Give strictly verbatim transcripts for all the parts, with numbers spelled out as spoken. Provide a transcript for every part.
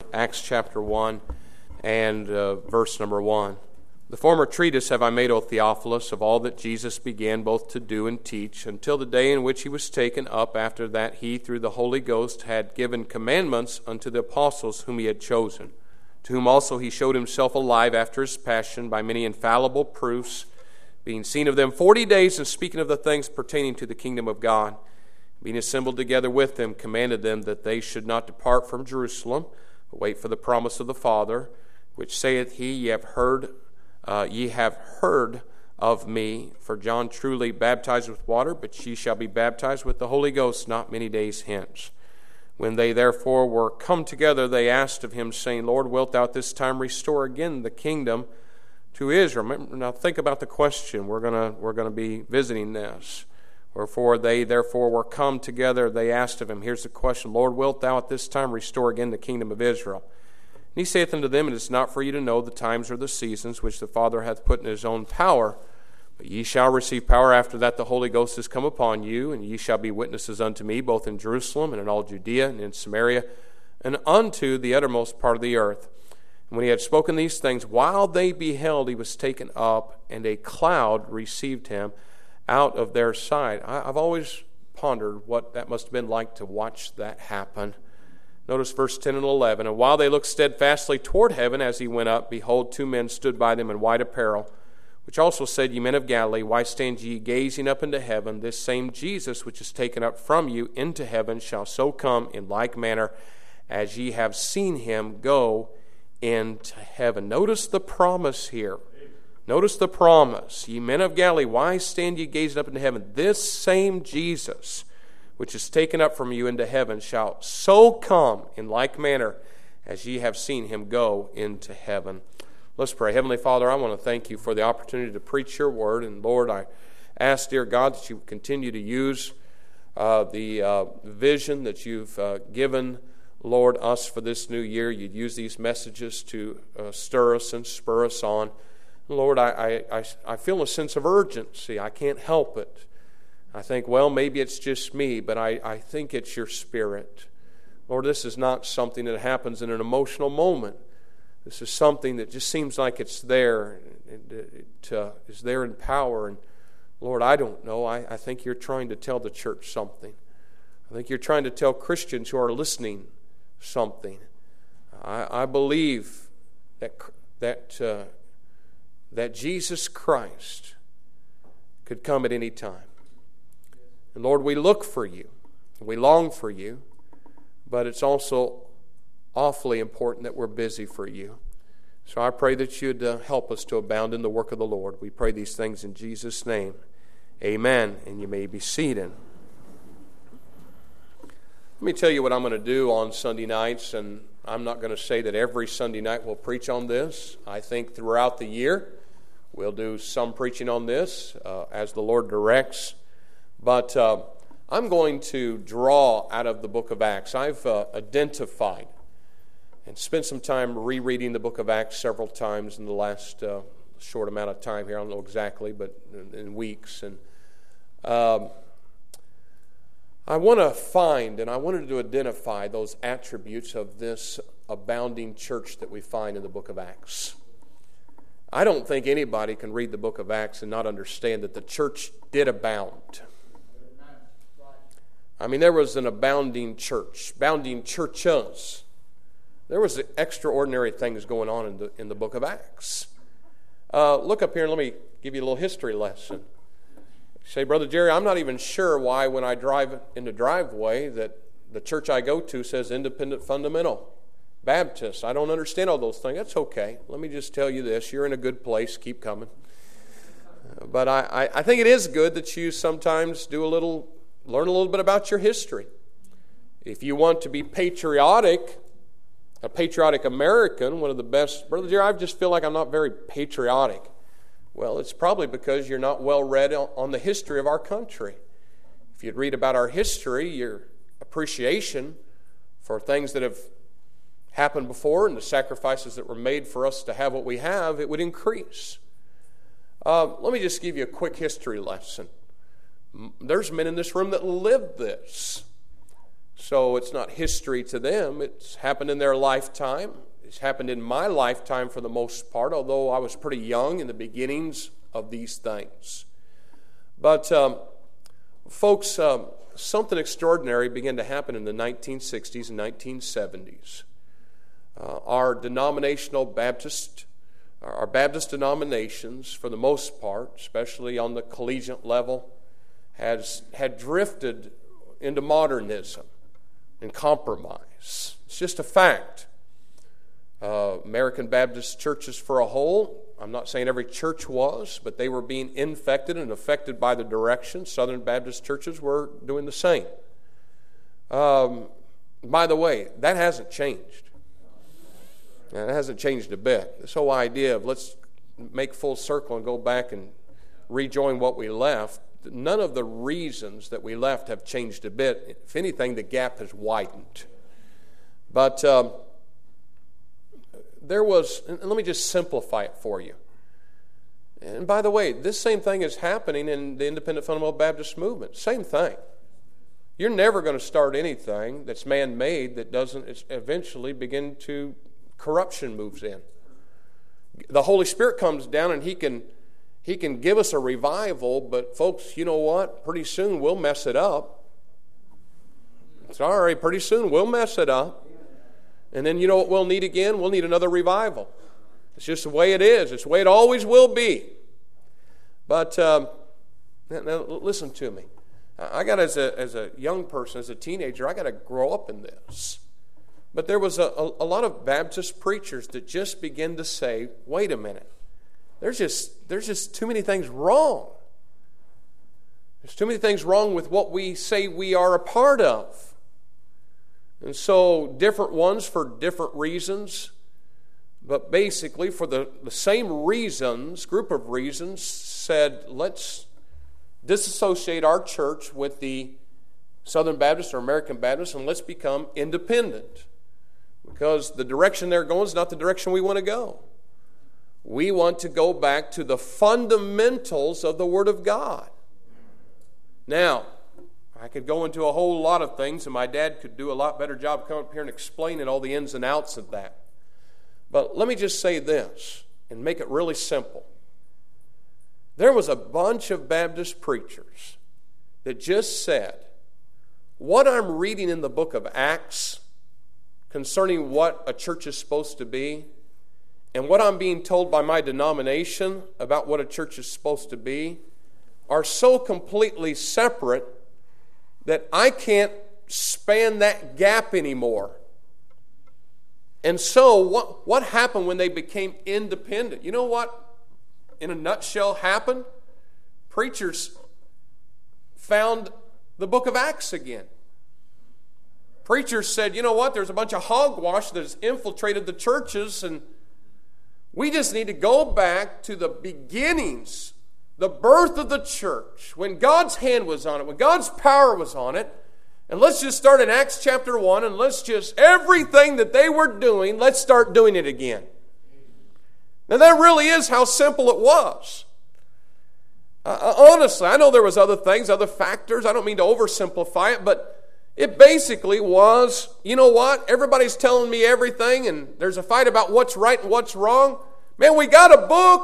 Acts chapter one and uh, verse number one. The former treatise have I made, O Theophilus, of all that Jesus began both to do and teach, until the day in which he was taken up, after that he, through the Holy Ghost, had given commandments unto the apostles whom he had chosen, to whom also he showed himself alive after his passion by many infallible proofs, being seen of them forty days, and speaking of the things pertaining to the kingdom of God. Being assembled together with them, commanded them that they should not depart from Jerusalem, but wait for the promise of the Father, which saith he, Ye have heard Uh, ye have heard of me, for John truly baptized with water, but ye shall be baptized with the Holy Ghost not many days hence. When they therefore were come together, they asked of him, saying, Lord, wilt thou at this time restore again the kingdom to Israel? Now think about the question. We're gonna we're gonna be visiting this. Wherefore they therefore were come together, they asked of him. Here's the question: Lord, wilt thou at this time restore again the kingdom of Israel? And he saith unto them, It is not for you to know the times or the seasons which the Father hath put in his own power, but ye shall receive power after that the Holy Ghost is come upon you, and ye shall be witnesses unto me, both in Jerusalem and in all Judea and in Samaria, and unto the uttermost part of the earth. And when he had spoken these things, while they beheld, he was taken up, and a cloud received him out of their sight. I, I've always pondered what that must have been like to watch that happen. Notice verse ten and eleven. And while they looked steadfastly toward heaven as he went up, behold, two men stood by them in white apparel, which also said, Ye men of Galilee, why stand ye gazing up into heaven? This same Jesus which is taken up from you into heaven shall so come in like manner as ye have seen him go into heaven. Notice the promise here. Notice the promise. Ye men of Galilee, why stand ye gazing up into heaven? This same Jesus which is taken up from you into heaven, shall so come in like manner as ye have seen him go into heaven. Let's pray. Heavenly Father, I want to thank you for the opportunity to preach your word. And Lord, I ask, dear God, that you would continue to use uh, the uh, vision that you've uh, given, Lord, us for this new year. You'd use these messages to uh, stir us and spur us on. Lord, I, I, I feel a sense of urgency. I can't help it. I think, well, maybe it's just me, but I, I think it's your Spirit. Lord, this is not something that happens in an emotional moment. This is something that just seems like it's there. It, it uh, is there in power. And Lord, I don't know. I, I think you're trying to tell the church something. I think you're trying to tell Christians who are listening something. I, I believe that, that, uh, that Jesus Christ could come at any time. And Lord, we look for you. We long for you. But it's also awfully important that we're busy for you. So I pray that you'd uh, help us to abound in the work of the Lord. We pray these things in Jesus' name. Amen. And you may be seated. Let me tell you what I'm going to do on Sunday nights. And I'm not going to say that every Sunday night we'll preach on this. I think throughout the year we'll do some preaching on this uh, as the Lord directs. But uh, I'm going to draw out of the book of Acts. I've uh, identified and spent some time rereading the book of Acts several times in the last uh, short amount of time here. I don't know exactly, but in, in weeks. And um, I want to find and I wanted to identify those attributes of this abounding church that we find in the book of Acts. I don't think anybody can read the book of Acts and not understand that the church did abound. I mean, there was an abounding church, abounding churches. There was extraordinary things going on in the in the book of Acts. Uh, look up here and let me give you a little history lesson. You say, Brother Jerry, I'm not even sure why when I drive in the driveway that the church I go to says Independent Fundamental Baptist. I don't understand all those things. That's okay. Let me just tell you this. You're in a good place. Keep coming. But I, I, I think it is good that you sometimes do a little... learn a little bit about your history. If you want to be patriotic, a patriotic American, one of the best, Brother Jerry, I just feel like I'm not very patriotic. Well, it's probably because you're not well read on the history of our country. If you'd read about our history, your appreciation for things that have happened before and the sacrifices that were made for us to have what we have, it would increase. Uh, let me just give you a quick history lesson. There's men in this room that lived this. So it's not history to them. It's happened in their lifetime. It's happened in my lifetime for the most part, although I was pretty young in the beginnings of these things. But, um, folks, um, something extraordinary began to happen in the nineteen sixties and nineteen seventies. Uh, our denominational Baptist, our Baptist denominations, for the most part, especially on the collegiate level, has had drifted into modernism and compromise. It's just a fact. Uh, American Baptist churches for a whole, I'm not saying every church was, but they were being infected and affected by the direction. Southern Baptist churches were doing the same. Um, by the way, that hasn't changed. It hasn't changed a bit. This whole idea of let's make full circle and go back and rejoin what we left, none of the reasons that we left have changed a bit. If anything, the gap has widened. But um, there was, and let me just simplify it for you. And by the way, this same thing is happening in the Independent Fundamental Baptist movement. Same thing. You're never going to start anything that's man-made that doesn't eventually begin to, corruption moves in. The Holy Spirit comes down and He can He can give us a revival, but folks, you know what? Pretty soon we'll mess it up. Sorry, pretty soon we'll mess it up. And then you know what we'll need again? We'll need another revival. It's just the way it is. It's the way it always will be. But um, now listen to me. I got as a as a young person, as a teenager, I got to grow up in this. But there was a, a, a lot of Baptist preachers that just began to say, wait a minute. There's just there's just too many things wrong. There's too many things wrong with what we say we are a part of. And so different ones for different reasons, but basically for the, the same reasons, group of reasons, said let's disassociate our church with the Southern Baptist or American Baptist and let's become independent. Because the direction they're going is not the direction we want to go. We want to go back to the fundamentals of the Word of God. Now, I could go into a whole lot of things, and my dad could do a lot better job coming up here and explaining all the ins and outs of that. But let me just say this, and make it really simple. There was a bunch of Baptist preachers that just said, what I'm reading in the book of Acts concerning what a church is supposed to be, and what I'm being told by my denomination about what a church is supposed to be are so completely separate that I can't span that gap anymore. And so what, what happened when they became independent? You know what, in a nutshell, happened? Preachers found the book of Acts again. Preachers said, you know what, there's a bunch of hogwash that has infiltrated the churches, and we just need to go back to the beginnings, the birth of the church, when God's hand was on it, when God's power was on it. And let's just start in Acts chapter one, and let's just, everything that they were doing, let's start doing it again. Now that really is how simple it was. Uh, honestly, I know there was other things, other factors. I don't mean to oversimplify it, but it basically was, you know what? Everybody's telling me everything, and there's a fight about what's right and what's wrong. Man, we got a book.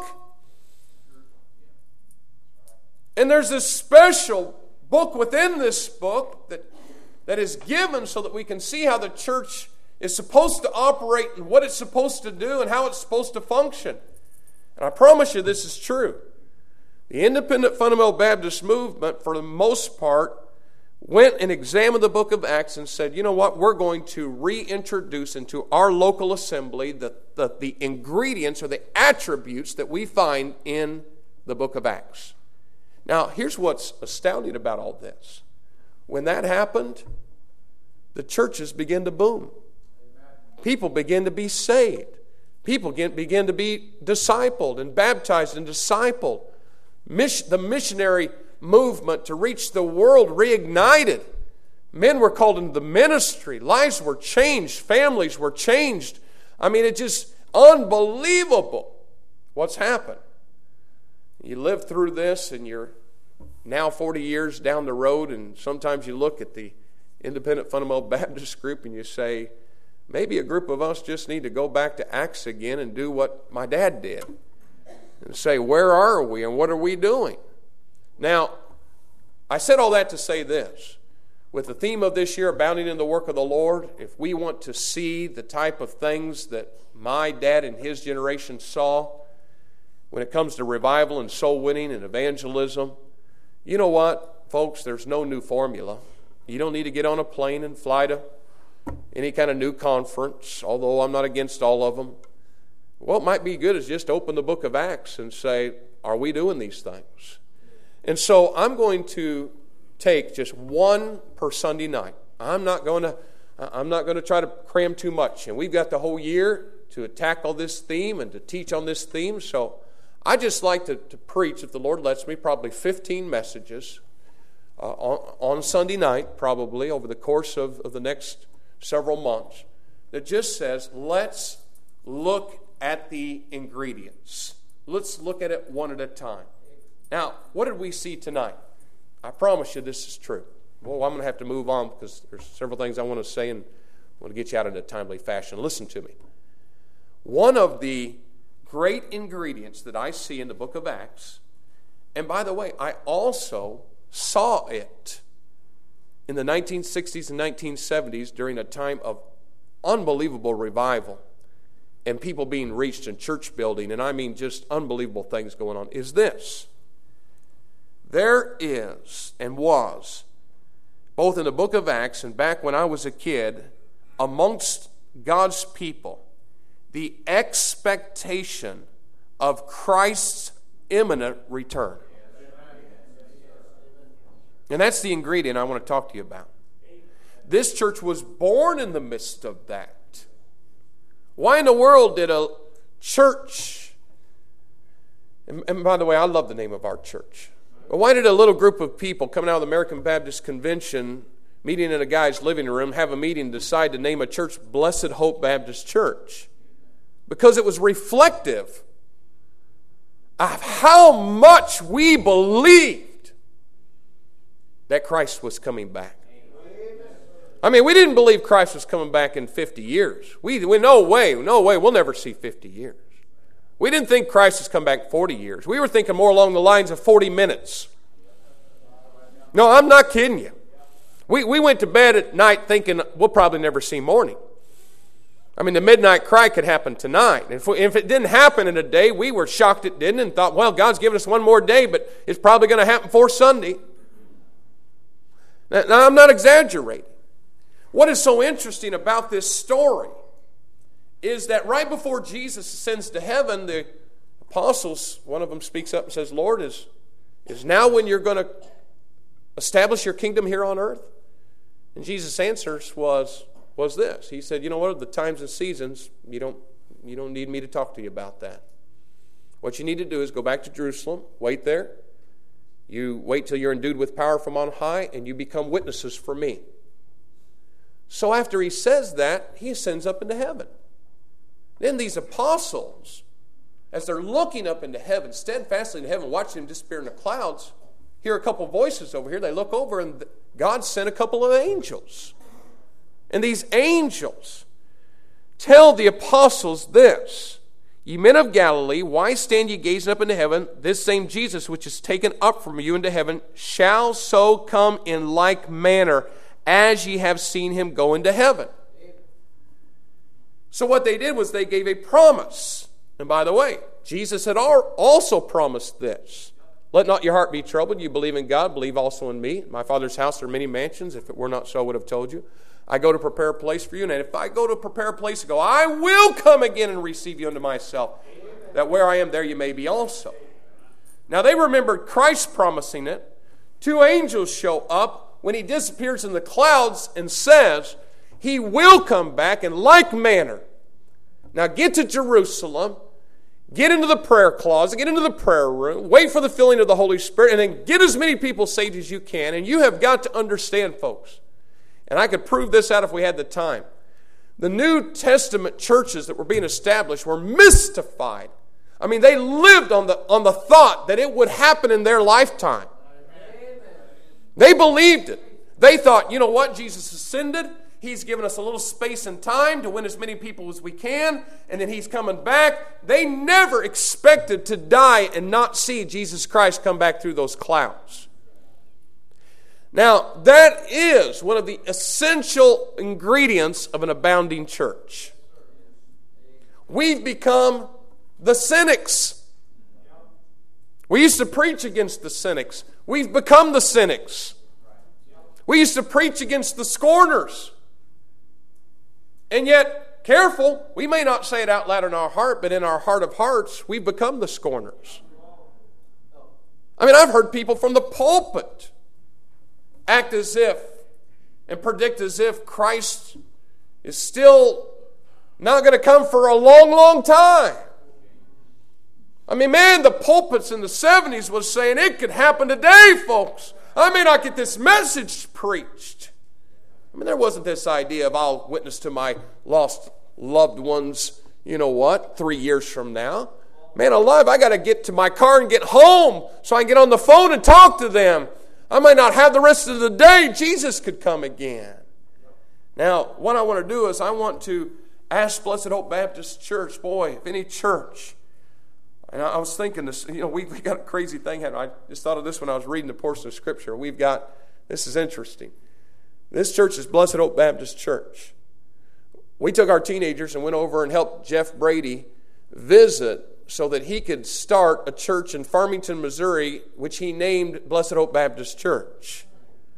And there's this special book within this book that, that is given so that we can see how the church is supposed to operate and what it's supposed to do and how it's supposed to function. And I promise you this is true. The Independent Fundamental Baptist movement, for the most part, went and examined the book of Acts and said, you know what, we're going to reintroduce into our local assembly the, the, the ingredients or the attributes that we find in the book of Acts. Now, here's what's astounding about all this. When that happened, the churches began to boom. People began to be saved. People began to be discipled and baptized and discipled. The missionary movement to reach the world reignited. Men were called into the ministry. Lives were changed. Families were changed. I mean, it's just unbelievable what's happened. You live through this and you're now forty years down the road, and sometimes you look at the independent fundamental Baptist group and you say, maybe a group of us just need to go back to Acts again and do what my dad did. And say, where are we and what are we doing? Now, I said all that to say this. With the theme of this year, Abounding in the Work of the Lord, if we want to see the type of things that my dad and his generation saw when it comes to revival and soul winning and evangelism, you know what, folks, there's no new formula. You don't need to get on a plane and fly to any kind of new conference, although I'm not against all of them. What might be good is just open the book of Acts and say, are we doing these things? And so I'm going to take just one per Sunday night. I'm not going to I'm not going to try to cram too much. And we've got the whole year to tackle this theme and to teach on this theme. So I just like to, to preach, if the Lord lets me, probably fifteen messages uh, on, on Sunday night, probably over the course of, of the next several months, that just says, let's look at the ingredients. Let's look at it one at a time. Now, what did we see tonight? I promise you this is true. Well, I'm going to have to move on because there's several things I want to say and I want to get you out in a timely fashion. Listen to me. One of the great ingredients that I see in the book of Acts, and by the way, I also saw it in the nineteen sixties and nineteen seventies during a time of unbelievable revival and people being reached in church building, and I mean just unbelievable things going on, is this. There is and was, both in the book of Acts and back when I was a kid, amongst God's people, the expectation of Christ's imminent return. And that's the ingredient I want to talk to you about. This church was born in the midst of that. Why in the world did a church, and, and by the way, I love the name of our church, but why did a little group of people coming out of the American Baptist Convention, meeting in a guy's living room, have a meeting and decide to name a church Blessed Hope Baptist Church? Because it was reflective of how much we believed that Christ was coming back. I mean, we didn't believe Christ was coming back in fifty years. We, we no way, no way, we'll never see fifty years. We didn't think Christ has come back forty years. We were thinking more along the lines of forty minutes. No, I'm not kidding you. We, we went to bed at night thinking we'll probably never see morning. I mean, the midnight cry could happen tonight. If, we, if it didn't happen in a day, we were shocked it didn't and thought, well, God's given us one more day, but it's probably going to happen before Sunday. Now, now, I'm not exaggerating. What is so interesting about this story is that right before Jesus ascends to heaven, the apostles, one of them speaks up and says, Lord, is, is now when you're going to establish your kingdom here on earth? And Jesus' answers was, was this. He said, you know what, the times and seasons, you don't, you don't need me to talk to you about that. What you need to do is go back to Jerusalem, wait there. You wait till you're endued with power from on high, and you become witnesses for me. So after he says that, he ascends up into heaven. Then these apostles, as they're looking up into heaven, steadfastly into heaven, watching him disappear in the clouds, hear a couple voices over here. They look over, and God sent a couple of angels. And these angels tell the apostles this: Ye men of Galilee, why stand ye gazing up into heaven? This same Jesus which is taken up from you into heaven shall so come in like manner as ye have seen him go into heaven. So what they did was they gave a promise. And by the way, Jesus had also promised this. Let not your heart be troubled. You believe in God, believe also in me. In my Father's house are many mansions. If it were not so, I would have told you. I go to prepare a place for you. And if I go to prepare a place to go, I will come again and receive you unto myself, that where I am, there you may be also. Now they remembered Christ promising it. Two angels show up when he disappears in the clouds and says, he will come back in like manner. Now get to Jerusalem, get into the prayer closet, get into the prayer room, wait for the filling of the Holy Spirit, and then get as many people saved as you can. And you have got to understand, folks, and I could prove this out if we had the time. The New Testament churches that were being established were mystified. I mean, they lived on the, on the thought that it would happen in their lifetime. They believed it. They thought, you know what, Jesus ascended. He's given us a little space and time to win as many people as we can, and then He's coming back. They never expected to die and not see Jesus Christ come back through those clouds. Now, that is one of the essential ingredients of an abounding church. We've become the cynics. We used to preach against the cynics. We've become the cynics. We used to preach against the scorners. And yet, careful, we may not say it out loud in our heart, but in our heart of hearts, we've become the scorners. I mean, I've heard people from the pulpit act as if and predict as if Christ is still not going to come for a long, long time. I mean, man, the pulpits in the seventies was saying it could happen today, folks. I may not get this message preached. I mean, there wasn't this idea of I'll witness to my lost loved ones, you know what, three years from now. Man alive, I got to get to my car and get home so I can get on the phone and talk to them. I might not have the rest of the day. Jesus could come again. Now, what I want to do is I want to ask Blessed Hope Baptist Church, boy, if any church, and I was thinking this, you know, we, we got a crazy thing happening. I just thought of this when I was reading the portion of Scripture. We've got, this is interesting. This church is Blessed Hope Baptist Church. We took our teenagers and went over and helped Jeff Brady visit so that he could start a church in Farmington, Missouri, which he named Blessed Hope Baptist Church.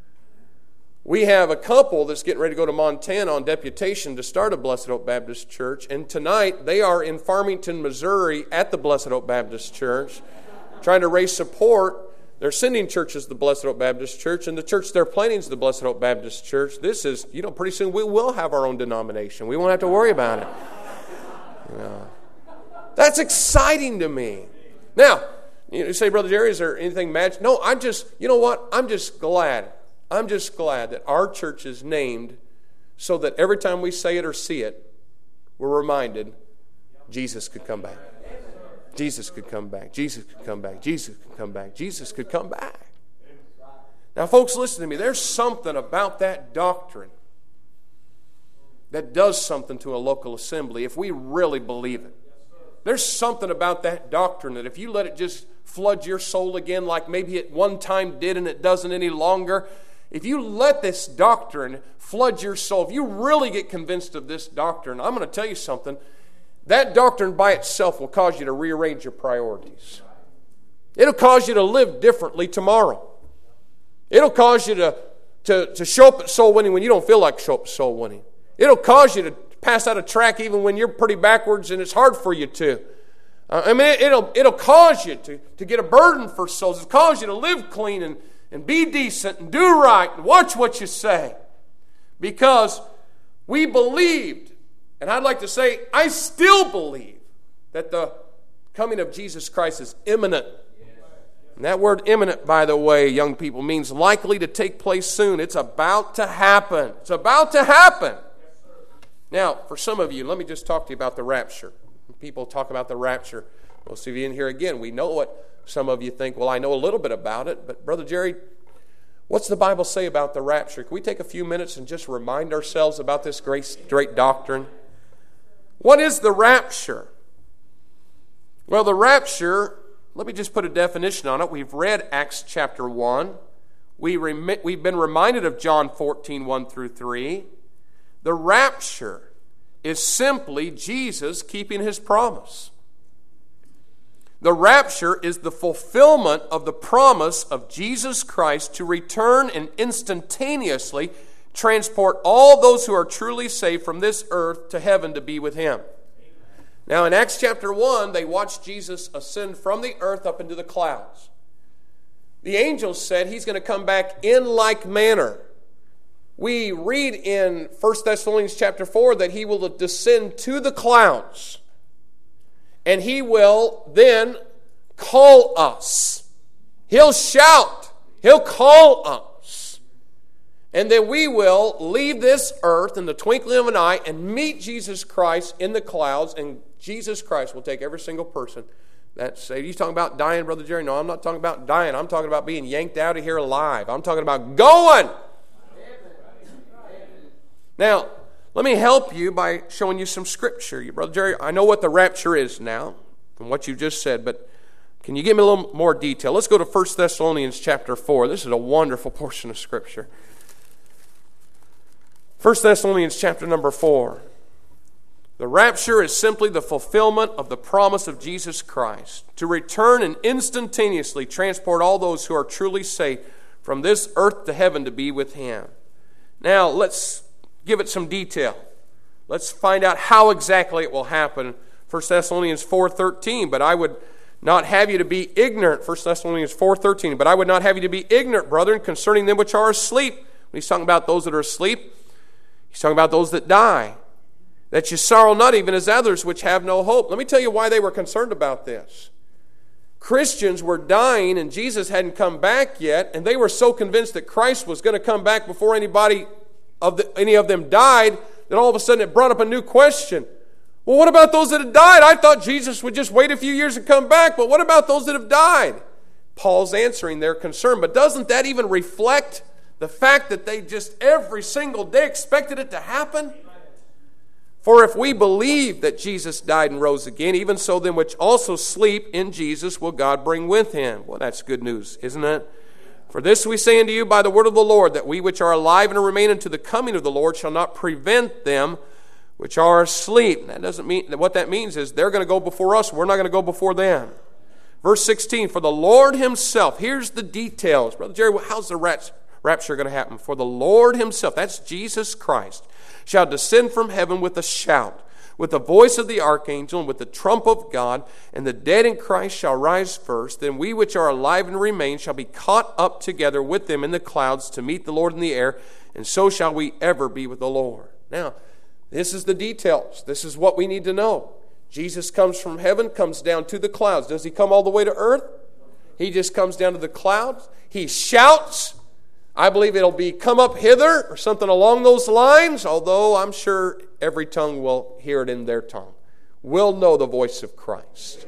We have a couple that's getting ready to go to Montana on deputation to start a Blessed Hope Baptist Church, and tonight they are in Farmington, Missouri at the Blessed Hope Baptist Church trying to raise support. Their sending church is the Blessed Hope Baptist Church, and the church they're planting is the Blessed Hope Baptist Church. This is, you know, pretty soon we will have our own denomination. We won't have to worry about it. You know. That's exciting to me. Now, you say, Brother Jerry, is there anything magic? No, I'm just, you know what? I'm just glad. I'm just glad that our church is named so that every time we say it or see it, we're reminded Jesus could come back. Jesus could come back. Jesus could come back. Jesus could come back. Jesus could come back. Now, folks, listen to me. There's something about that doctrine that does something to a local assembly if we really believe it. There's something about that doctrine that if you let it just flood your soul again like maybe it one time did and it doesn't any longer, if you let this doctrine flood your soul, if you really get convinced of this doctrine, I'm going to tell you something, that doctrine by itself will cause you to rearrange your priorities. It'll cause you to live differently tomorrow. It'll cause you to, to, to show up at soul winning when you don't feel like show up at soul winning. It'll cause you to pass out a track even when you're pretty backwards and it's hard for you to. Uh, I mean, it'll it'll cause you to, to get a burden for souls. It'll cause you to live clean and, and be decent and do right and watch what you say. Because we believed, and I'd like to say, I still believe that the coming of Jesus Christ is imminent. And that word imminent, by the way, young people, means likely to take place soon. It's about to happen. It's about to happen. Now, for some of you, let me just talk to you about the rapture. People talk about the rapture. Most of you in here, again, we know what some of you think. Well, I know a little bit about it, but Brother Jerry, what's the Bible say about the rapture? Can we take a few minutes and just remind ourselves about this great, great doctrine? What is the rapture? Well, the rapture, let me just put a definition on it. We've read Acts chapter one. We rem- we've been reminded of John fourteen, one through three. The rapture is simply Jesus keeping His promise. The rapture is the fulfillment of the promise of Jesus Christ to return and instantaneously transport all those who are truly saved from this earth to heaven to be with Him. Now in Acts chapter one, they watched Jesus ascend from the earth up into the clouds. The angels said He's going to come back in like manner. We read in First Thessalonians chapter four that He will descend to the clouds. And He will then call us. He'll shout. He'll call us. And then we will leave this earth in the twinkling of an eye and meet Jesus Christ in the clouds. And Jesus Christ will take every single person that saved. You talking about dying, Brother Jerry? No, I'm not talking about dying. I'm talking about being yanked out of here alive. I'm talking about going. Now, let me help you by showing you some scripture. You, Brother Jerry, I know what the rapture is now from what you just said, but can you give me a little more detail? Let's go to First Thessalonians chapter four. This is a wonderful portion of scripture. First Thessalonians chapter number four. The rapture is simply the fulfillment of the promise of Jesus Christ to return and instantaneously transport all those who are truly saved from this earth to heaven to be with Him. Now, let's give it some detail. Let's find out how exactly it will happen. First Thessalonians four thirteen, but I would not have you to be ignorant. First Thessalonians four thirteen, but I would not have you to be ignorant, brethren, concerning them which are asleep. When he's talking about those that are asleep, he's talking about those that die. That you sorrow not even as others which have no hope. Let me tell you why they were concerned about this. Christians were dying and Jesus hadn't come back yet, and they were so convinced that Christ was going to come back before anybody of the, any of them died, that all of a sudden it brought up a new question. Well, what about those that had died? I thought Jesus would just wait a few years and come back, but what about those that have died? Paul's answering their concern, but doesn't that even reflect the fact that they just every single day expected it to happen? For if we believe that Jesus died and rose again, even so them which also sleep in Jesus will God bring with Him. Well, that's good news, isn't it? For this we say unto you by the word of the Lord, that we which are alive and remain unto the coming of the Lord shall not prevent them which are asleep. That doesn't mean, what that means is they're going to go before us. We're not going to go before them. Verse sixteen, for the Lord Himself, here's the details. Brother Jerry, how's the rapture going to happen? For the Lord Himself, that's Jesus Christ, shall descend from heaven with a shout, with the voice of the archangel, and with the trump of God, and the dead in Christ shall rise first. Then we which are alive and remain shall be caught up together with them in the clouds to meet the Lord in the air, and so shall we ever be with the Lord. Now, this is the details. This is what we need to know. Jesus comes from heaven, comes down to the clouds. Does He come all the way to earth? He just comes down to the clouds. He shouts. I believe it'll be come up hither or something along those lines, although I'm sure every tongue will hear it in their tongue. Will know the voice of Christ.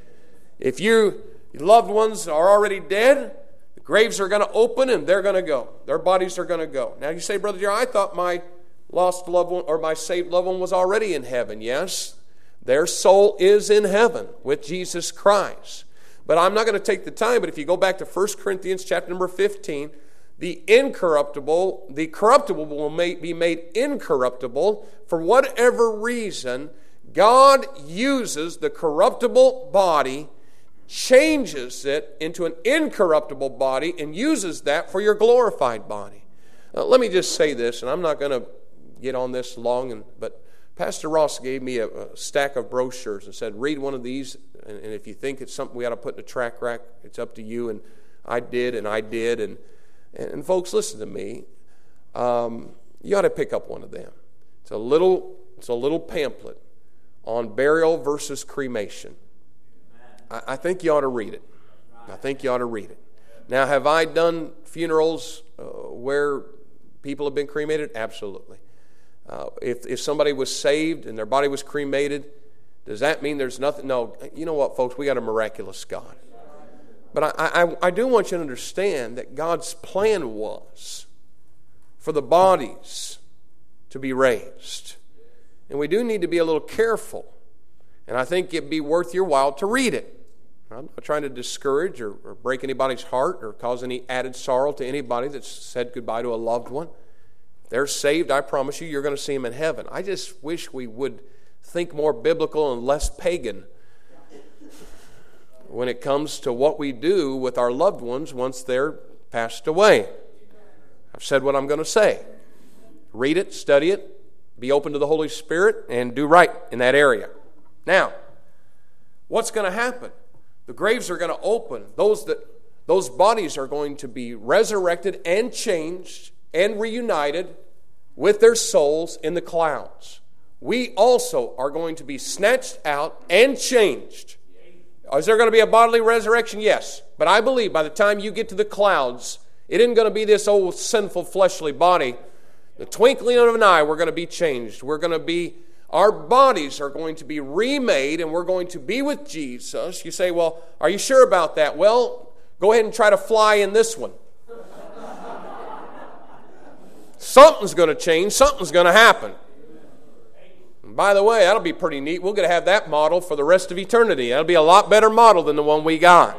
If you, your loved ones are already dead, the graves are going to open and they're going to go. Their bodies are going to go. Now you say, Brother Jerry, I thought my lost loved one or my saved loved one was already in heaven. Yes, their soul is in heaven with Jesus Christ. But I'm not going to take the time, but if you go back to First Corinthians chapter number fifteen, the incorruptible, the corruptible will be made incorruptible. For whatever reason, God uses the corruptible body, changes it into an incorruptible body, and uses that for your glorified body. Now, let me just say this, and I'm not going to get on this long, and, but Pastor Ross gave me a, a stack of brochures and said, read one of these, and, and if you think it's something we ought to put in a track rack, it's up to you. And I did, and I did, and And folks, listen to me. Um, you ought to pick up one of them. It's a little, it's a little pamphlet on burial versus cremation. I, I think you ought to read it. I think you ought to read it. Now, have I done funerals uh, where people have been cremated? Absolutely. Uh, if if somebody was saved and their body was cremated, does that mean there's nothing? No. You know what, folks? We got a miraculous God. But I, I, I do want you to understand that God's plan was for the bodies to be raised. And we do need to be a little careful. And I think it'd be worth your while to read it. I'm not trying to discourage or, or break anybody's heart or cause any added sorrow to anybody that's said goodbye to a loved one. If they're saved, I promise you, you're going to see them in heaven. I just wish we would think more biblical and less pagan when it comes to what we do with our loved ones once they're passed away. I've said what I'm going to say. Read it, study it, be open to the Holy Spirit, and do right in that area. Now, what's going to happen? The graves are going to open. Those that those bodies are going to be resurrected and changed and reunited with their souls in the clouds. We also are going to be snatched out and changed. Is there going to be a bodily resurrection? Yes. But I believe by the time you get to the clouds, it isn't going to be this old sinful fleshly body. The twinkling of an eye, we're going to be changed. We're going to be, our bodies are going to be remade, and we're going to be with Jesus. You say, well, are you sure about that? Well, go ahead and try to fly in this one. something's going to change, something's going to happen. And by the way, that'll be pretty neat. We're going to have that model for the rest of eternity. That'll be a lot better model than the one we got.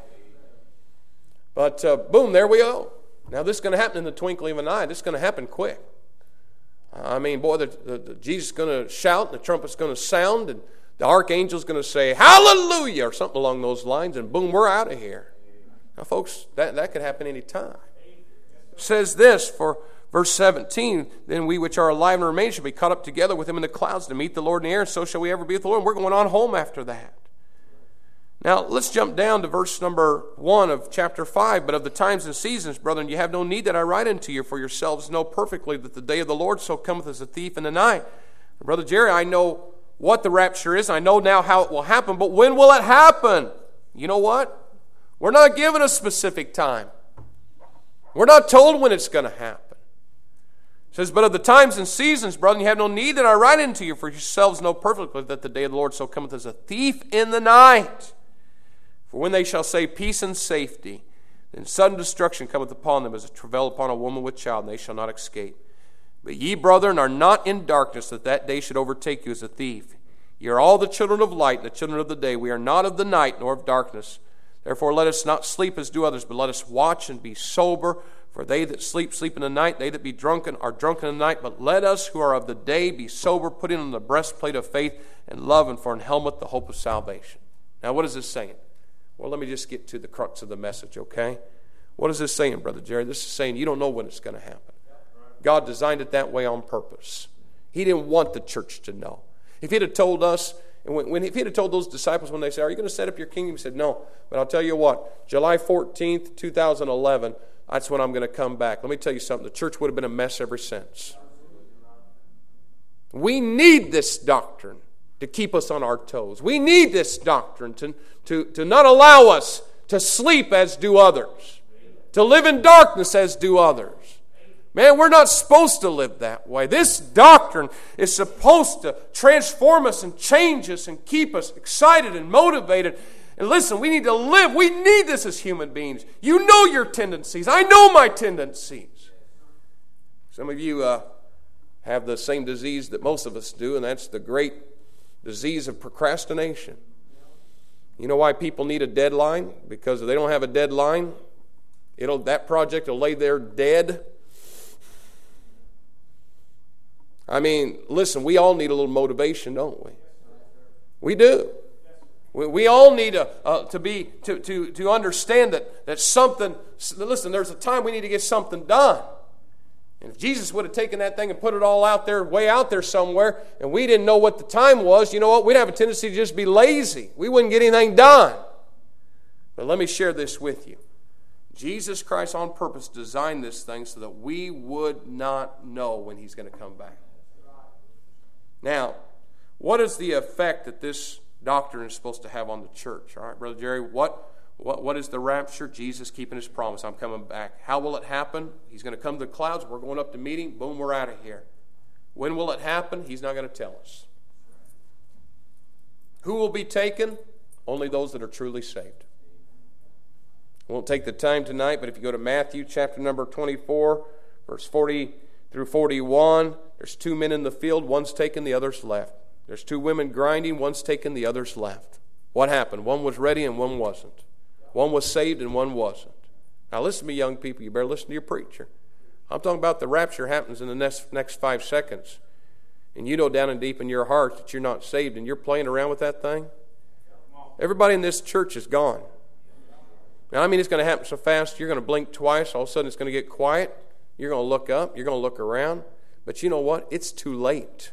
But uh, boom, there we go. Now this is going to happen in the twinkling of an eye. This is going to happen quick. I mean, boy, the, the, the, Jesus is going to shout, and the trumpet's going to sound, and the archangel's going to say, hallelujah, or something along those lines, and boom, we're out of here. Now, folks, that, that could happen any time. It says this for verse seventeen, then we which are alive and remain shall be caught up together with him in the clouds to meet the Lord in the air, and so shall we ever be with the Lord. And we're going on home after that. Now, let's jump down to verse number one of chapter five. But of the times and seasons, brethren, you have no need that I write unto you, for yourselves know perfectly that the day of the Lord so cometh as a thief in the night. Brother Jerry, I know what the rapture is. I know now how it will happen. But when will it happen? You know what? We're not given a specific time. We're not told when it's going to happen. It says, but of the times and seasons, brethren, you have no need that I write unto you, for yourselves know perfectly that the day of the Lord so cometh as a thief in the night. For when they shall say peace and safety, then sudden destruction cometh upon them as a travail upon a woman with child, and they shall not escape. But ye, brethren, are not in darkness, that that day should overtake you as a thief. Ye are all the children of light, and the children of the day. We are not of the night, nor of darkness. Therefore let us not sleep as do others, but let us watch and be sober. For they that sleep, sleep in the night. They that be drunken are drunken in the night. But let us who are of the day be sober, putting on the breastplate of faith and love, and for an helmet the hope of salvation. Now what is this saying? Well, let me just get to the crux of the message, okay? What is this saying, Brother Jerry? This is saying you don't know when it's going to happen. God designed it that way on purpose. He didn't want the church to know. If he'd have told us, and when, when if he'd have told those disciples when they said, are you going to set up your kingdom? He said, no. But I'll tell you what, July fourteenth, two thousand eleven, that's when I'm going to come back. Let me tell you something. The church would have been a mess ever since. We need this doctrine to keep us on our toes. We need this doctrine to, to, to not allow us to sleep as do others, to live in darkness as do others. Man, we're not supposed to live that way. This doctrine is supposed to transform us and change us and keep us excited and motivated. And listen, we need to live. We need this as human beings. You know your tendencies. I know my tendencies. Some of you uh, have the same disease that most of us do, and that's the great disease of procrastination. You know why people need a deadline? Because if they don't have a deadline, it'll that project will lay there dead. I mean, listen, we all need a little motivation, don't we? We do. We, we all need a, uh, to be to, to, to understand that, that something, listen, there's a time we need to get something done. And if Jesus would have taken that thing and put it all out there, way out there somewhere, and we didn't know what the time was, you know what? We'd have a tendency to just be lazy. We wouldn't get anything done. But let me share this with you. Jesus Christ on purpose designed this thing so that we would not know when He's going to come back. Now, what is the effect that this doctrine is supposed to have on the church? All right, Brother Jerry, what What, what is the rapture? Jesus keeping His promise. I'm coming back. How will it happen? He's going to come to the clouds. We're going up to meet Him. Boom, we're out of here. When will it happen? He's not going to tell us. Who will be taken? Only those that are truly saved. I won't take the time tonight, but if you go to Matthew chapter number twenty-four, verse forty through forty-one, there's two men in the field. One's taken, the other's left. There's two women grinding. One's taken, the other's left. What happened? One was ready and one wasn't. One was saved and one wasn't. Now listen to me, young people. You better listen to your preacher. I'm talking about the rapture happens in the next, next five seconds. And you know down and deep in your heart that you're not saved and you're playing around with that thing. Everybody in this church is gone. Now, I mean, it's going to happen so fast, you're going to blink twice. All of a sudden, it's going to get quiet. You're going to look up. You're going to look around. But you know what? It's too late.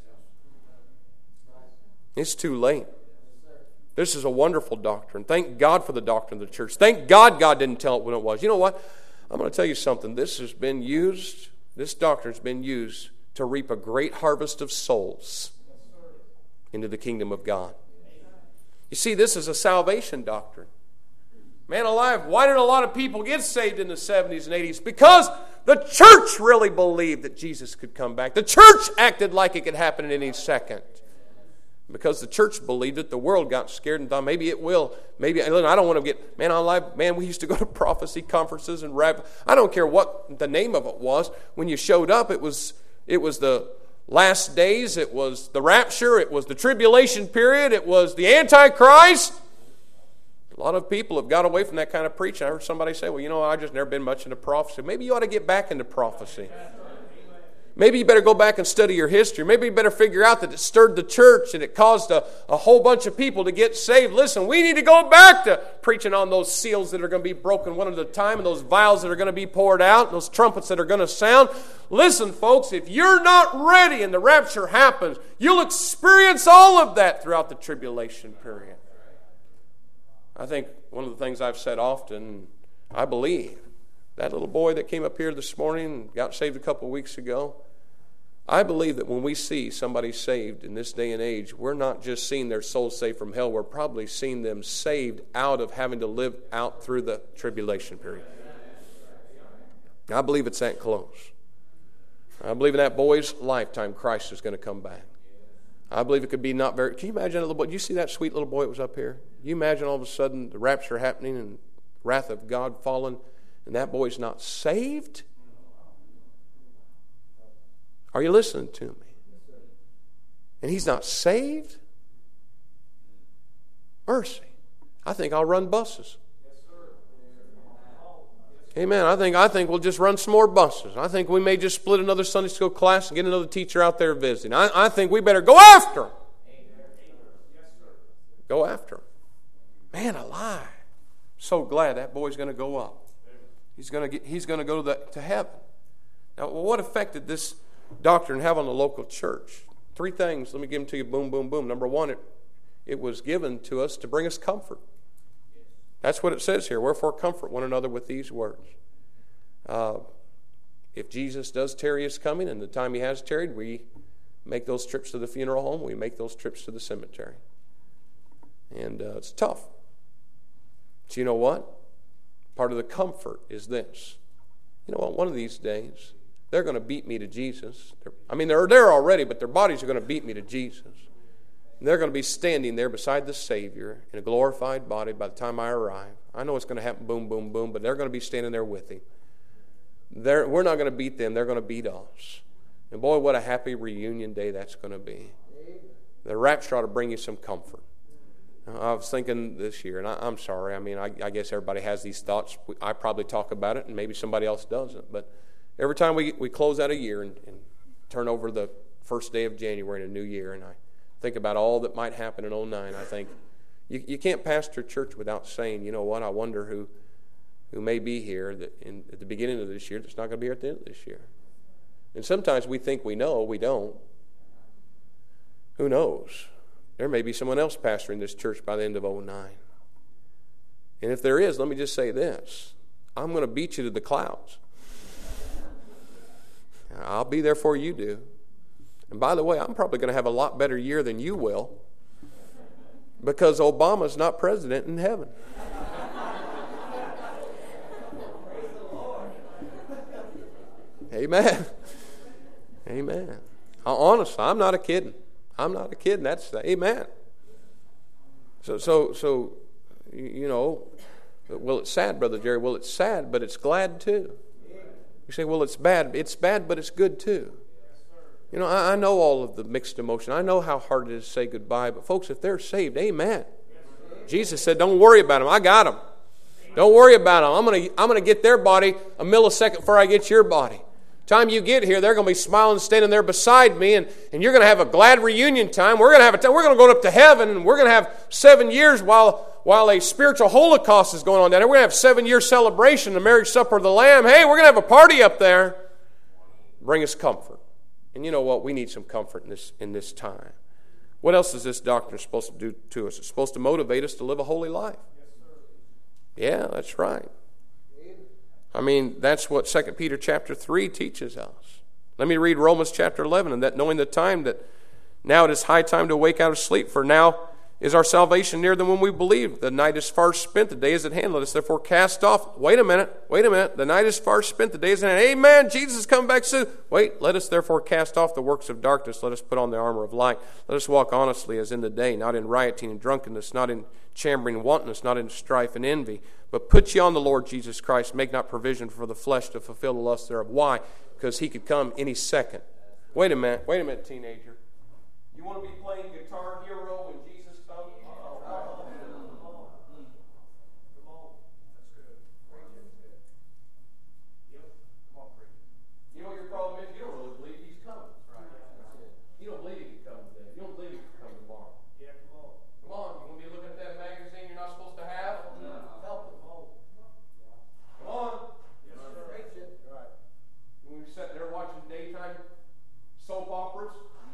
It's too late. This is a wonderful doctrine. Thank God for the doctrine of the church. Thank God God didn't tell it when it was. You know what? I'm going to tell you something. This has been used, this doctrine has been used to reap a great harvest of souls into the kingdom of God. You see, this is a salvation doctrine. Man alive, why did a lot of people get saved in the seventies and eighties? Because the church really believed that Jesus could come back. The church acted like it could happen in any second. Because the church believed it, the world got scared and thought maybe it will. Maybe I don't want to get, man, on live, man, we used to go to prophecy conferences and rap. I don't care what the name of it was. When you showed up, it was it was the last days, it was the rapture, it was the tribulation period, it was the Antichrist. A lot of people have got away from that kind of preaching. I heard somebody say, well, you know, I've just never been much into prophecy. Maybe you ought to get back into prophecy. Maybe you better go back and study your history. Maybe you better figure out that it stirred the church and it caused a, a whole bunch of people to get saved. Listen, we need to go back to preaching on those seals that are going to be broken one at a time and those vials that are going to be poured out and those trumpets that are going to sound. Listen, folks, if you're not ready and the rapture happens, you'll experience all of that throughout the tribulation period. I think one of the things I've said often, I believe, that little boy that came up here this morning and got saved a couple of weeks ago, I believe that when we see somebody saved in this day and age, we're not just seeing their soul saved from hell, we're probably seeing them saved out of having to live out through the tribulation period. I believe it's that close. I believe in that boy's lifetime Christ is going to come back. I believe it could be not very... Can you imagine a little boy? Did you see that sweet little boy that was up here? Can you imagine all of a sudden the rapture happening and wrath of God falling and that boy's not saved? Are you listening to me? And he's not saved? Mercy. I think I'll run buses. Amen. I think I think we'll just run some more buses. I think we may just split another Sunday school class and get another teacher out there visiting. I, I think we better go after him. Go after him. Man alive. So glad that boy's going to go up. He's going to get. He's going to go to, the, to heaven. Now, what effect did this doctrine have on the local church? Three things. Let me give them to you. Boom, boom, boom. Number one, it, it was given to us to bring us comfort. That's what it says here. Wherefore comfort one another with these words. Uh, if Jesus does tarry his coming, and the time he has tarried, we make those trips to the funeral home. We make those trips to the cemetery. And uh, it's tough. But you know what? Part of the comfort is this. You know what? One of these days, they're going to beat me to Jesus. They're, I mean, they're there already, but their bodies are going to beat me to Jesus. And they're going to be standing there beside the Savior in a glorified body by the time I arrive. I know it's going to happen boom, boom, boom, but they're going to be standing there with him. They're, we're not going to beat them. They're going to beat us. And boy, what a happy reunion day that's going to be. The rapture ought to bring you some comfort. I was thinking this year, and I, I'm sorry, I mean, I, I guess everybody has these thoughts. I probably talk about it, and maybe somebody else doesn't. But every time we, we close out a year and, and turn over the first day of January in a new year, and I think about all that might happen in oh nine, I think, you, you can't pastor church without saying, you know what, I wonder who who may be here that in, at the beginning of this year that's not going to be here at the end of this year. And sometimes we think we know, we don't. Who knows? There may be someone else pastoring this church by the end of oh nine. And if there is, let me just say this. I'm going to beat you to the clouds. I'll be there before you do. And by the way, I'm probably going to have a lot better year than you will because Obama's not president in heaven. Amen. Amen. Honestly, I'm not a kidding. I'm not a kidding. That's amen. So, so, so, you know, well, it's sad, Brother Jerry. Well, it's sad, but it's glad too. You say, well, it's bad. It's bad, but it's good too. You know, I, I know all of the mixed emotion. I know how hard it is to say goodbye. But folks, if they're saved, amen. Jesus said, don't worry about them. I got them. Don't worry about them. I'm going to I'm going to get their body a millisecond before I get your body. Time you get here, they're going to be smiling, standing there beside me, and, and you're going to have a glad reunion time. We're going to have a time. We're going to go up to heaven, and we're going to have seven years while while a spiritual holocaust is going on down there. We're going to have seven year celebration, the marriage supper of the Lamb. Hey, we're going to have a party up there. Bring us comfort. And you know what? We need some comfort in this in this time. What else is this doctrine supposed to do to us? It's supposed to motivate us to live a holy life. Yeah, that's right. I mean, that's what Second Peter chapter three teaches us. Let me read Romans chapter eleven, and that knowing the time that now it is high time to wake out of sleep, for now Is our salvation nearer than when we believe? The night is far spent, the day is at hand. Let us therefore cast off. Wait a minute, wait a minute. The night is far spent, the day is at hand. Amen, Jesus is coming back soon. Wait, let us therefore cast off the works of darkness. Let us put on the armor of light. Let us walk honestly as in the day, not in rioting and drunkenness, not in chambering and wantonness, not in strife and envy. But put ye on the Lord Jesus Christ. Make not provision for the flesh to fulfill the lust thereof. Why? Because he could come any second. Wait a minute, wait a minute, teenager. You want to be playing Guitar Hero when Jesus comes? You know what your problem is? You don't really believe he's coming. You don't believe he can come today. You don't believe he can come tomorrow. Yeah, come on. Come on. You want to be looking at that magazine you're not supposed to have? No. Help him. Come on. Yes, sir. Right. When we're sitting there watching daytime soap operas.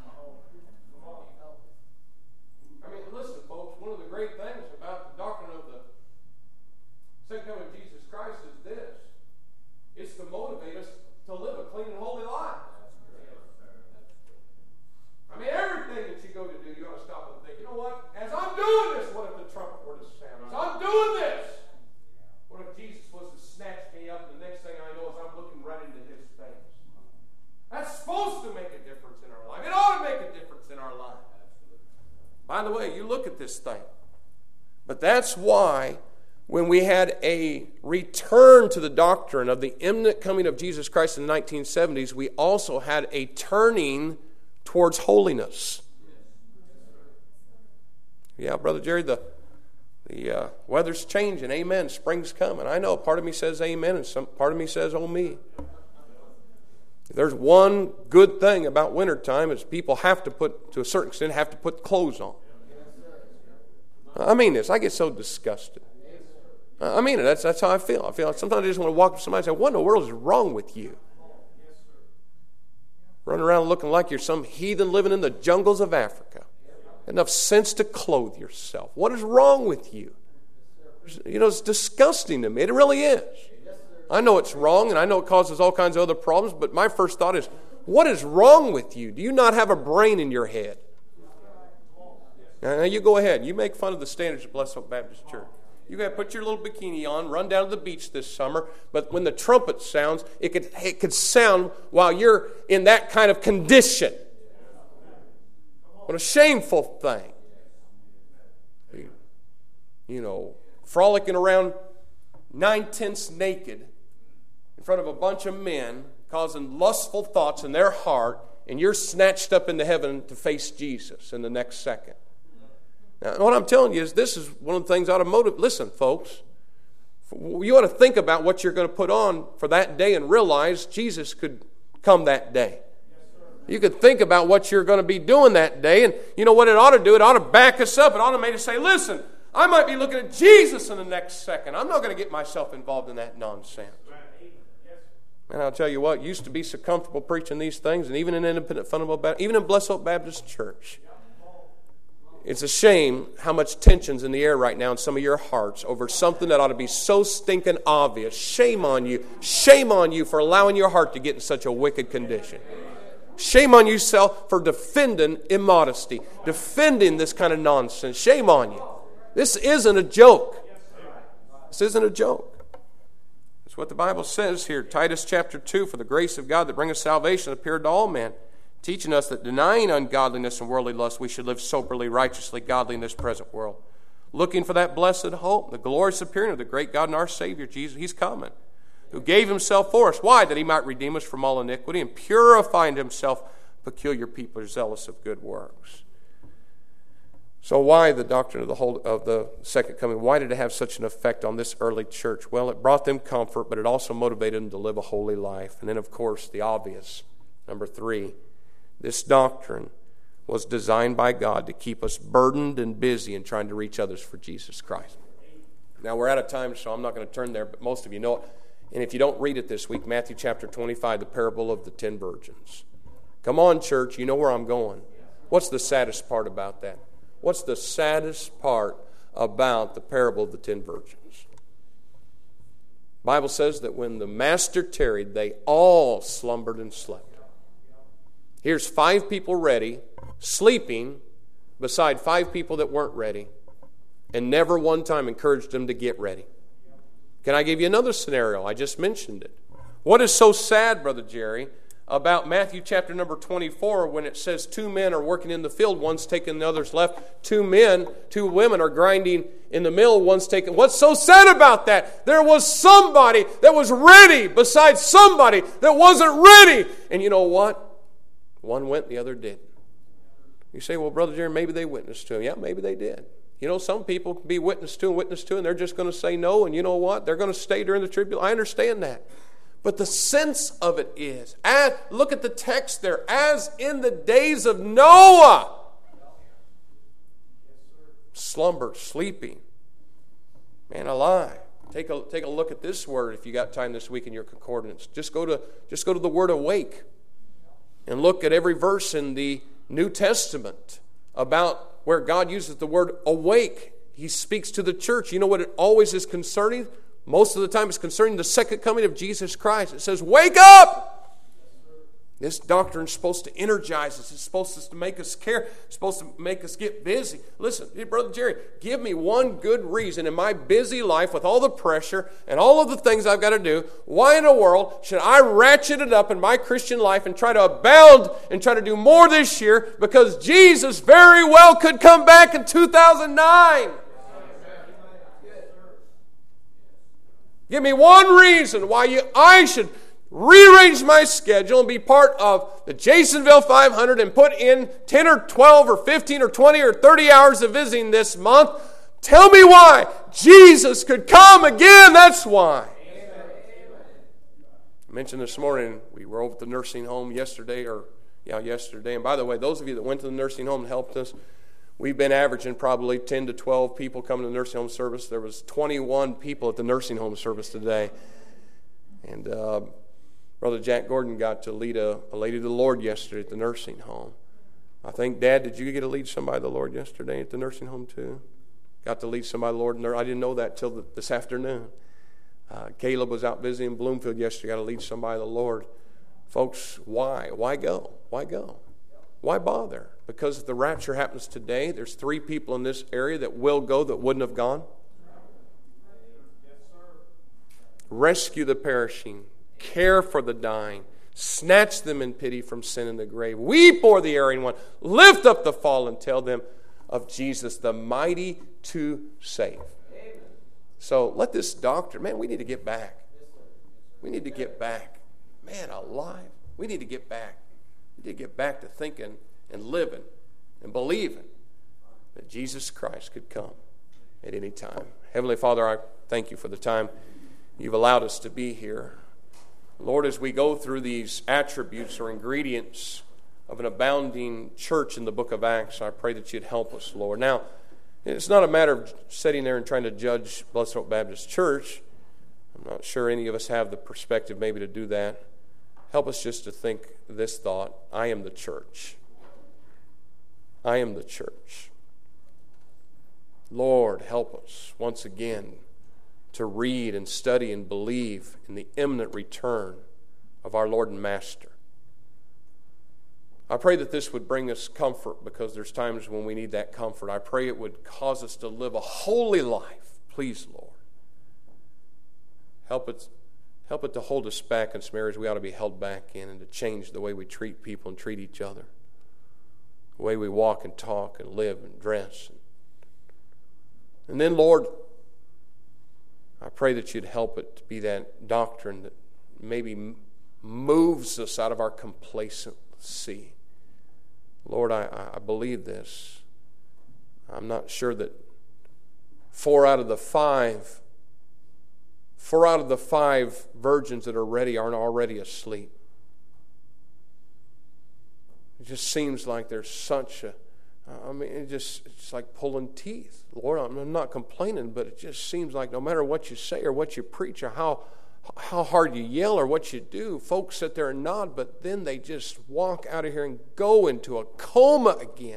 I mean, listen, folks, one of the great things about the doctrine of the second coming of Jesus Christ is this. It's to motivate us to live a clean and holy life. I mean, everything that you go to do, you ought to stop and think, you know what? As I'm doing this, what if the trumpet were to sound? As I'm doing this, what if Jesus was to snatch me up, and the next thing I know is I'm looking right into his face? That's supposed to make a difference in our life. It ought to make a difference in our life. By the way, you look at this thing. But that's why when we had a return to the doctrine of the imminent coming of Jesus Christ in the nineteen seventies, we also had a turning towards holiness. Yeah, Brother Jerry, the, the uh, weather's changing. Amen. Spring's coming. I know. Part of me says amen, and some part of me says, oh me. There's one good thing about wintertime is people have to put, to a certain extent, have to put clothes on. I mean this. I get so disgusted. I mean it. That's, that's how I feel. I feel like sometimes I just want to walk up to somebody and say, what in the world is wrong with you? Running around looking like you're some heathen living in the jungles of Africa. Enough sense to clothe yourself. What is wrong with you? You know, it's disgusting to me. It really is. I know it's wrong, and I know it causes all kinds of other problems, but my first thought is, what is wrong with you? Do you not have a brain in your head? Now, you go ahead. You make fun of the standards of Blessed Hope Baptist Church. You got to put your little bikini on, run down to the beach this summer, but when the trumpet sounds, it could, it could sound while you're in that kind of condition. What a shameful thing. You know, frolicking around nine-tenths naked in front of a bunch of men, causing lustful thoughts in their heart, and you're snatched up into heaven to face Jesus in the next second. Now, what I'm telling you is this is one of the things out of motive. Listen, folks, you ought to think about what you're going to put on for that day and realize Jesus could come that day. You could think about what you're going to be doing that day, and you know what it ought to do? It ought to back us up. It ought to make us say, listen, I might be looking at Jesus in the next second. I'm not going to get myself involved in that nonsense. And I'll tell you what, used to be so comfortable preaching these things, and even in Independent Fundamental Baptist, even in Blessed Hope Baptist Church, it's a shame how much tension's in the air right now in some of your hearts over something that ought to be so stinking obvious. Shame on you. Shame on you for allowing your heart to get in such a wicked condition. Shame on yourself for defending immodesty, defending this kind of nonsense. Shame on you. This isn't a joke. This isn't a joke. It's what the Bible says here. Titus chapter two, for the grace of God that bringeth salvation appeared to all men, teaching us that denying ungodliness and worldly lust, we should live soberly, righteously, godly in this present world. Looking for that blessed hope, the glorious appearing of the great God and our Savior, Jesus. He's coming. Who gave himself for us. Why? That he might redeem us from all iniquity and purify unto himself peculiar people zealous of good works. So why the doctrine of the whole, of the second coming? Why did it have such an effect on this early church? Well, it brought them comfort, but it also motivated them to live a holy life. And then, of course, the obvious, number three, this doctrine was designed by God to keep us burdened and busy in trying to reach others for Jesus Christ. Now, we're out of time, so I'm not going to turn there, but most of you know it. And if you don't read it this week, Matthew chapter twenty-five, the parable of the ten virgins. Come on, church, you know where I'm going. What's the saddest part about that? What's the saddest part about the parable of the ten virgins? The Bible says that when the master tarried, they all slumbered and slept. Here's five people ready, sleeping, beside five people that weren't ready, and never one time encouraged them to get ready. Can I give you another scenario? I just mentioned it. What is so sad, Brother Jerry, about Matthew chapter number twenty-four when it says two men are working in the field, one's taking the other's left, two men, two women are grinding in the mill, one's taking... What's so sad about that? There was somebody that was ready besides somebody that wasn't ready. And you know what? One went, the other didn't. You say, well, Brother Jerry, maybe they witnessed to him. Yeah, maybe they did. You know, some people can be witness to and witness to, and they're just going to say no, and you know what? They're going to stay during the tribulation. I understand that. But the sense of it is, as, look at the text there, as in the days of Noah, slumbered, sleeping, man alive. Take a, take a look at this word if you got time this week in your concordance. Just go to, just go to the word awake and look at every verse in the New Testament about where God uses the word awake. He speaks to the church. You know what it always is concerning? Most of the time it's concerning the second coming of Jesus Christ. It says, wake up! This doctrine is supposed to energize us. It's supposed to make us care. It's supposed to make us get busy. Listen, hey, Brother Jerry, give me one good reason in my busy life with all the pressure and all of the things I've got to do. Why in the world should I ratchet it up in my Christian life and try to abound and try to do more this year? Because Jesus very well could come back in two thousand nine. Give me one reason why you, I should rearrange my schedule and be part of the Jasonville five hundred and put in ten or twelve or fifteen or twenty or thirty hours of visiting this month. Tell me why. Jesus could come again. That's why. Amen. I mentioned this morning, we were over at the nursing home yesterday, or yeah, yesterday. And by the way, those of you that went to the nursing home and helped us, we've been averaging probably ten to twelve people coming to the nursing home service. There was twenty-one people at the nursing home service today. And uh, Brother Jack Gordon got to lead a, a lady to the Lord yesterday at the nursing home. I think, Dad, did you get to lead somebody to the Lord yesterday at the nursing home too? Got to lead somebody to the Lord. I didn't know that till the, this afternoon. Uh, Caleb was out busy in Bloomfield yesterday. Got to lead somebody to the Lord. Folks, why? Why go? Why go? Why bother? Because if the rapture happens today, there's three people in this area that will go that wouldn't have gone. Rescue the perishing. Care for the dying. Snatch them in pity from sin and the grave. Weep o'er the erring one. Lift up the fallen. Tell them of Jesus, the mighty to save. So let this doctrine, man, we need to get back. We need to get back. Man, alive. We need to get back. We need to get back to thinking and living and believing that Jesus Christ could come at any time. Heavenly Father, I thank you for the time you've allowed us to be here. Lord, as we go through these attributes or ingredients of an abounding church in the book of Acts, I pray that you'd help us, Lord. Now, it's not a matter of sitting there and trying to judge Blessed Hope Baptist Church. I'm not sure any of us have the perspective maybe to do that. Help us just to think this thought: I am the church. I am the church. Lord, help us once again to read and study and believe in the imminent return of our Lord and Master. I pray that this would bring us comfort, because there's times when we need that comfort. I pray it would cause us to live a holy life. Please, Lord. Help it, help it to hold us back in some areas we ought to be held back in, and to change the way we treat people and treat each other. The way we walk and talk and live and dress. And then, Lord, I pray that you'd help it to be that doctrine that maybe moves us out of our complacency. Lord, I, I believe this. I'm not sure that four out of the five, four out of the five virgins that are ready aren't already asleep. It just seems like there's such a, I mean, it just, it's like pulling teeth. Lord, I'm not complaining, but it just seems like no matter what you say or what you preach or how how hard you yell or what you do, folks sit there and nod, but then they just walk out of here and go into a coma again.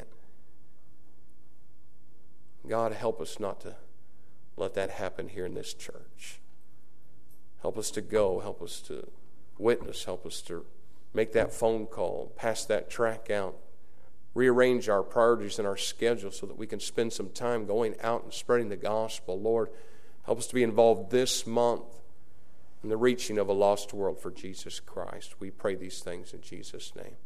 God, help us not to let that happen here in this church. Help us to go. Help us to witness. Help us to make that phone call, pass that track out, rearrange our priorities and our schedule so that we can spend some time going out and spreading the gospel. Lord, help us to be involved this month in the reaching of a lost world for Jesus Christ. We pray these things in Jesus' name.